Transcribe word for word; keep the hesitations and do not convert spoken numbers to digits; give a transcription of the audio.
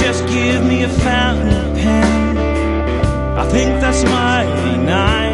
just give me a fountain pen. I think that's mighty nice.